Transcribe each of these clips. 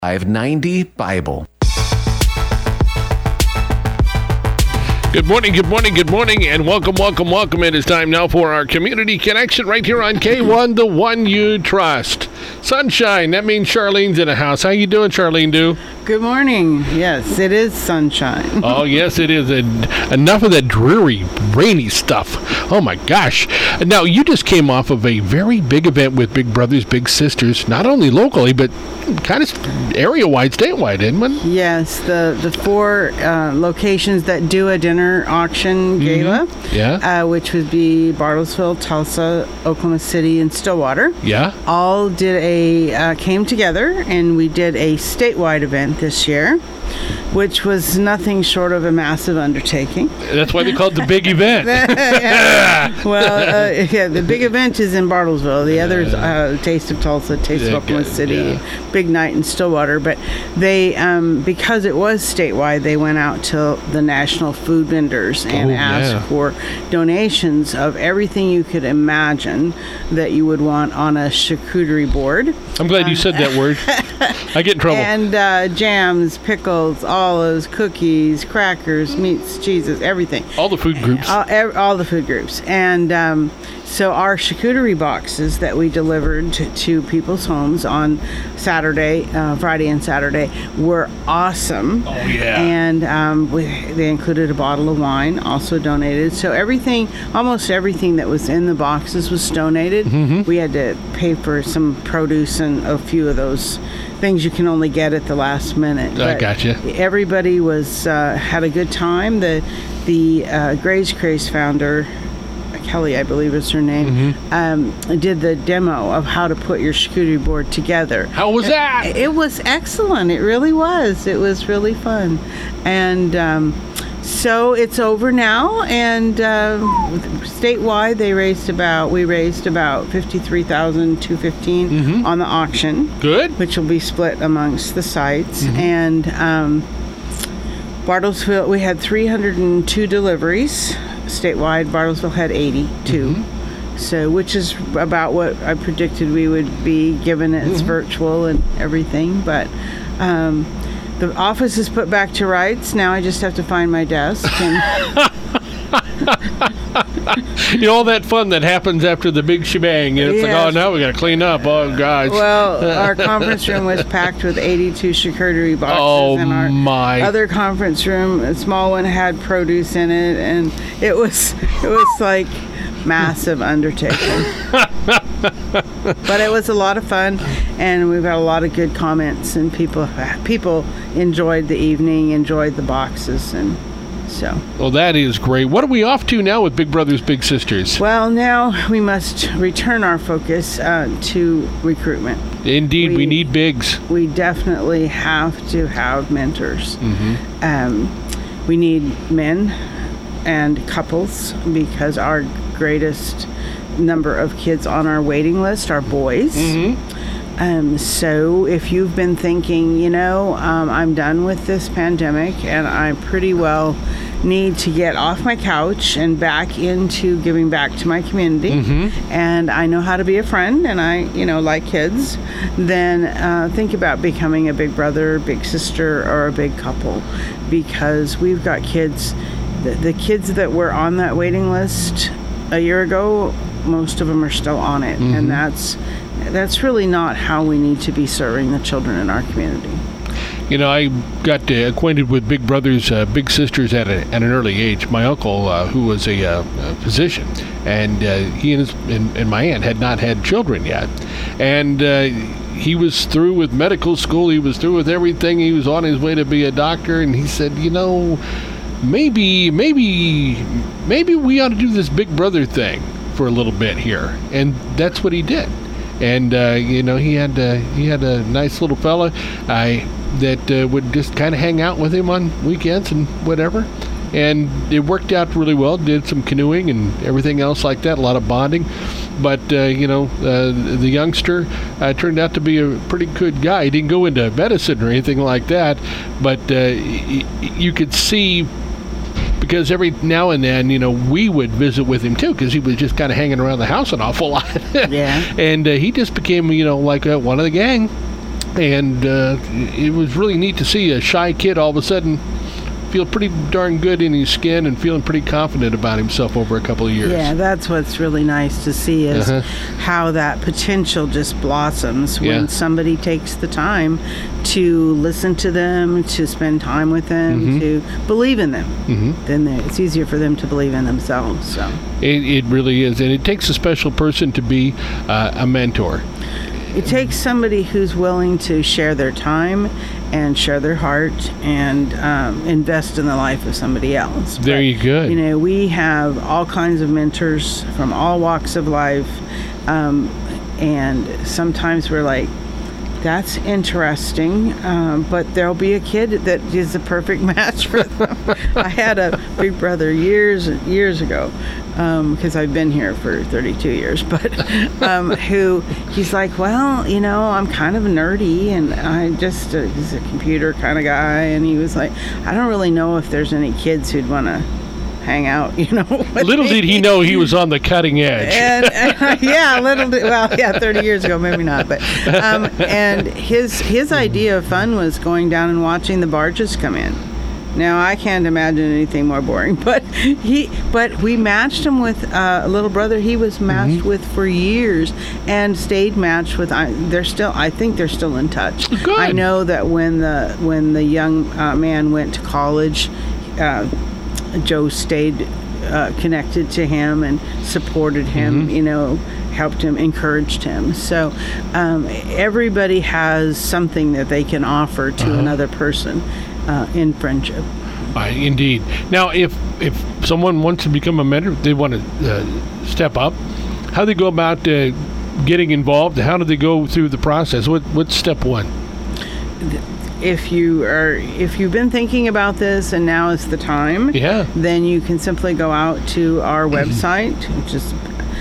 590 Bible. Good morning, and welcome. It is time now for our Community Connection right here on K1, the one you trust. Sunshine, that means Charlene's in the house. How you doing, Charlene Dew? Good morning. Yes, it is sunshine. Oh, yes, it is. Enough of that dreary, rainy stuff. Oh, my gosh. Now, you just came off of a very big event with Big Brothers Big Sisters, not only locally, but kind of area-wide, statewide, didn't it? Yes, the four locations that do a dinner auction gala, which would be Bartlesville, Tulsa, Oklahoma City, and Stillwater. Yeah. All came together, and we did a statewide event this year, which was nothing short of a massive undertaking. That's why they call it the big event. The big event is in Bartlesville. The other's Taste of Tulsa, Taste of Oklahoma City, Big Night in Stillwater. But they, because it was statewide, they went out to the national food vendors and asked for donations of everything you could imagine that you would want on a charcuterie board. I'm glad you said that word. I get in trouble. And jams, pickles, olives, cookies, crackers, meats, cheeses, everything. All the food groups. All the food groups. And so our charcuterie boxes that we delivered to people's homes on Friday and Saturday were awesome. Oh, yeah. And they included a bottle of wine, also donated. So almost everything that was in the boxes was donated. Mm-hmm. We had to pay for some produce and a few of those things you can only get at the last minute. I gotcha. Everybody had a good time. The Gray's Craze founder, Kelly, I believe is her name, did the demo of how to put your charcuterie board together. How was that? It was excellent. It really was. It was really fun. And so it's over now, and statewide we raised about $53,215 on the auction. Good. Which will be split amongst the sites. And Bartlesville, we had 302 deliveries. Statewide, Bartlesville had 82. So, which is about what I predicted we would be, given it's virtual and everything. But the office is put back to rights. Now I just have to find my desk. And all that fun that happens after the big shebang. It's like, oh, now we got to clean up. Oh, gosh. Well, our conference room was packed with 82 charcuterie boxes. Oh, and our my. Other conference room, a small one, had produce in it. And it was like massive undertaking. But it was a lot of fun, and we've had a lot of good comments, and people enjoyed the evening, enjoyed the boxes, and so. Well, that is great. What are we off to now with Big Brothers Big Sisters? Well, now we must return our focus to recruitment. Indeed, we need bigs. We definitely have to have mentors. We need men and couples, because our greatest number of kids on our waiting list are boys. So if you've been thinking, I'm done with this pandemic and I pretty well need to get off my couch and back into giving back to my community, and I know how to be a friend, and I like kids, then think about becoming a big brother, big sister, or a big couple, because we've got kids. The kids that were on that waiting list a year ago, most of them are still on it, and that's really not how we need to be serving the children in our community. I got acquainted with Big Brothers Big Sisters at an early age. My uncle, who was a physician, and he and my aunt had not had children yet, and he was through with medical school. He was through with everything. He was on his way to be a doctor, and he said, maybe we ought to do this Big Brother thing for a little bit here, and that's what he did. And he had a nice little fella that would just kind of hang out with him on weekends and whatever, and it worked out really well. Did some canoeing and everything else like that, a lot of bonding. But the youngster turned out to be a pretty good guy. He didn't go into medicine or anything like that, but you could see, because every now and then, we would visit with him too, because he was just kind of hanging around the house an awful lot. Yeah. And he just became, like one of the gang. And it was really neat to see a shy kid all of a sudden feel pretty darn good in his skin and feeling pretty confident about himself over a couple of years. Yeah, that's what's really nice to see is how that potential just blossoms when somebody takes the time to listen to them, to spend time with them, to believe in them. Then it's easier for them to believe in themselves. So it really is. And it takes a special person to be a mentor. It takes somebody who's willing to share their time and share their heart and invest in the life of somebody else. There you go. You know, we have all kinds of mentors from all walks of life, and sometimes we're like, that's interesting, but there'll be a kid that is the perfect match for them. I had a big brother years ago, because I've been here for 32 years, but who he's like, well, you know, I'm kind of nerdy, and I just he's a computer kind of guy, and he was like, I don't really know if there's any kids who'd want to hang out, you know. Little did he know he was on the cutting edge. And 30 years ago, maybe not, but and his idea of fun was going down and watching the barges come in. Now I can't imagine anything more boring, but we matched him with a little brother he was matched with for years and stayed matched with. I think they're still in touch. Good. I know that when the young man went to college, Joe stayed connected to him and supported him, you know, helped him, encouraged him. So everybody has something that they can offer to another person in friendship. Indeed. Now, if someone wants to become a mentor, they want to step up, how do they go about getting involved? How do they go through the process? What's step one? If you've been thinking about this and now is the time, then you can simply go out to our website, which is,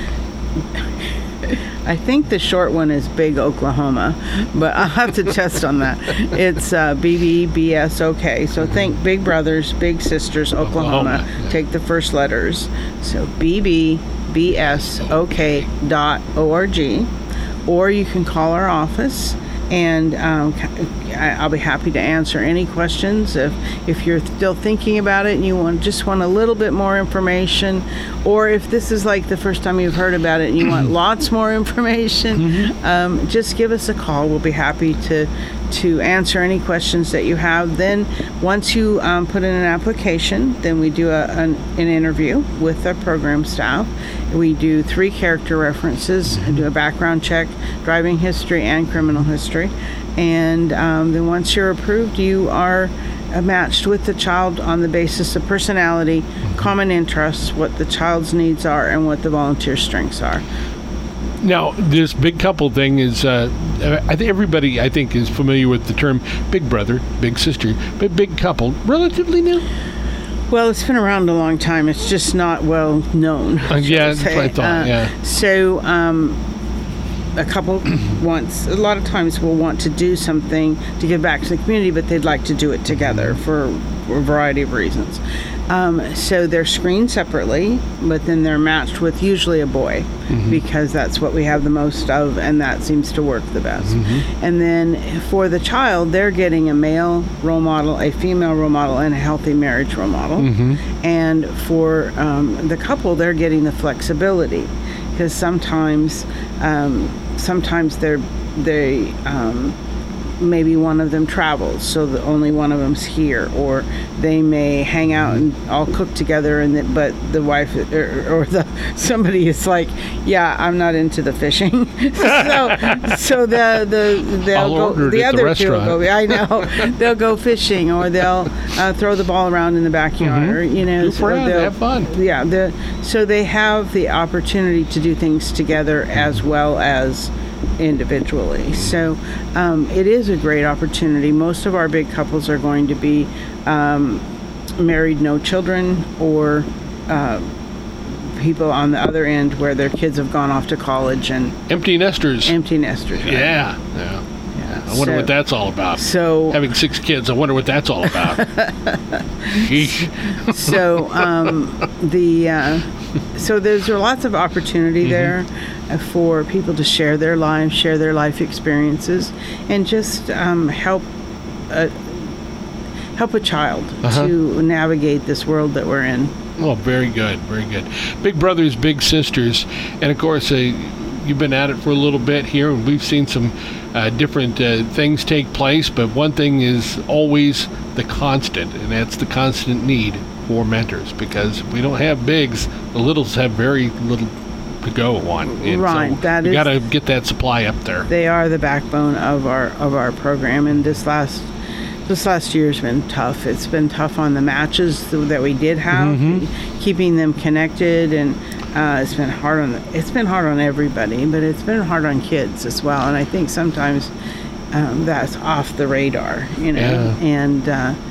I think the short one is Big Oklahoma, but I'll have to test on that. It's BBBSOK. So think Big Brothers, Big Sisters, Oklahoma. Take the first letters. So BBBSOK.org, or you can call our office. And I'll be happy to answer any questions. If you're still thinking about it and you just want a little bit more information, or if this is like the first time you've heard about it and you want lots more information, just give us a call. We'll be happy to answer any questions that you have. Then once you put in an application, then we do an interview with the program staff. We do 3 character references, do a background check, driving history, and criminal history. And then once you're approved, you are matched with the child on the basis of personality, common interests, what the child's needs are, and what the volunteer strengths are. Now, this big couple thing is, I think everybody, is familiar with the term big brother, big sister, but big couple, relatively new? Well, it's been around a long time. It's just not well known. That's what I thought, So, a couple a lot of times will want to do something to give back to the community, but they'd like to do it together for a variety of reasons. So they're screened separately, but then they're matched with usually a boy, because that's what we have the most of, and that seems to work the best. And then for the child, they're getting a male role model, a female role model, and a healthy marriage role model. And for the couple, they're getting the flexibility, because sometimes they maybe one of them travels, so the only one of them's here, or they may hang out and all cook together, but the wife or somebody is like, yeah, I'm not into the fishing, so the other two will go. I know they'll go fishing, or they'll throw the ball around in the backyard, you know. So they'll have fun. Yeah, so they have the opportunity to do things together as well as individually. So it is a great opportunity. Most of our big couples are going to be married, no children, or people on the other end where their kids have gone off to college and empty nesters. Right? Yeah. I wonder what that's all about. So having 6 kids, I wonder what that's all about. Sheesh. So so there's lots of opportunity there for people to share their lives, share their life experiences, and just help a child to navigate this world that we're in. Oh, very good, very good. Big brothers, big sisters, and of course, you've been at it for a little bit here, and we've seen some different things take place, but one thing is always the constant, and that's the constant need for mentors, because we don't have bigs, the littles have very little to go on. And right, so you got to get that supply up there. They are the backbone of our program, and this last year's been tough. It's been tough on the matches that we did have, keeping them connected, and it's been hard on everybody, but it's been hard on kids as well. And I think sometimes that's off the radar, and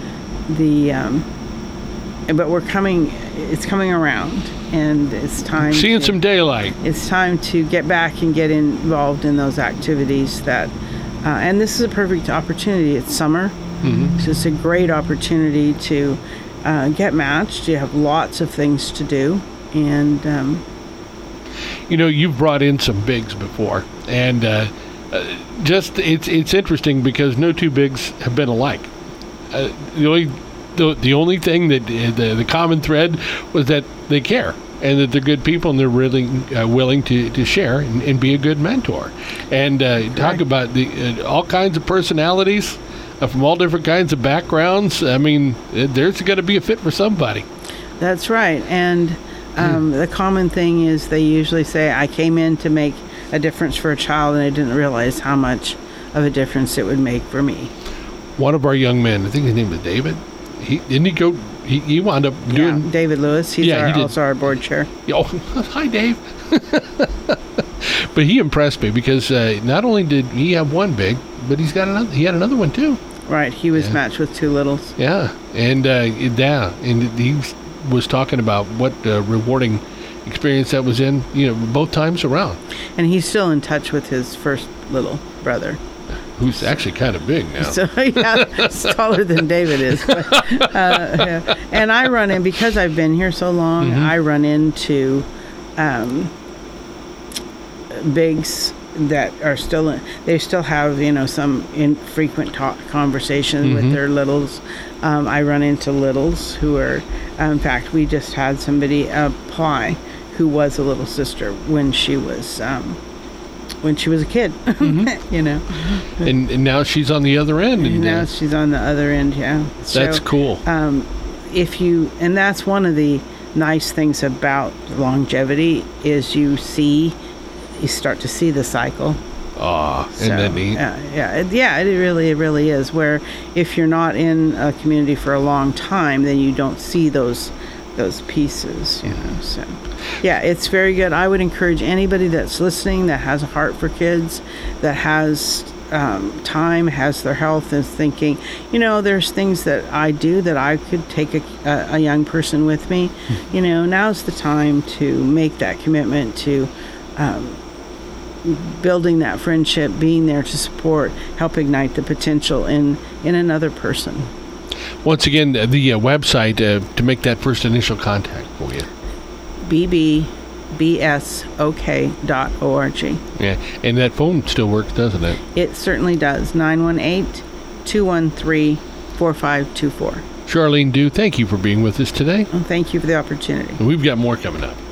but it's coming around, and it's time seeing some daylight. It's time to get back and get involved in those activities that and this is a perfect opportunity. It's summer. So it's a great opportunity to get matched. You have lots of things to do, and you've brought in some bigs before, and just it's interesting because no two bigs have been alike. The only thing that the common thread was that they care, and that they're good people, and they're really willing to share and be a good mentor, and talk about all kinds of personalities. From all different kinds of backgrounds. I mean, there's got to be a fit for somebody. That's right. And the common thing is they usually say, I came in to make a difference for a child, and I didn't realize how much of a difference it would make for me. One of our young men, I think his name was David, he wound up doing... Yeah, David Lewis. He's also our board chair. Oh, hi, Dave. But he impressed me because not only did he have one big, but he had another one too. Right, he was matched with 2 littles. Yeah, and he was talking about what rewarding experience that was in, both times around. And he's still in touch with his first little brother, who's actually kind of big now. So he's taller than David is. But, and I run in, because I've been here so long, I run into bigs that are they still have some infrequent conversation with their littles. I run into littles who are in fact, we just had somebody apply who was a little sister when she was a kid. And now she's on the other end, and now she's on the other end. That's cool. And that's one of the nice things about longevity is you start to see the cycle. Isn't that neat? It really is. Where if you're not in a community for a long time, then you don't see those pieces. So it's very good. I would encourage anybody that's listening that has a heart for kids, that has time, has their health, is thinking, there's things that I do that I could take a young person with me. Now's the time to make that commitment to building that friendship, being there to support, help ignite the potential in another person. Once again, the website to make that first initial contact for you. bbsok.org. Yeah, and that phone still works, doesn't it? It certainly does. 918-213-4524. Charlene Dew, thank you for being with us today. Well, thank you for the opportunity. And we've got more coming up.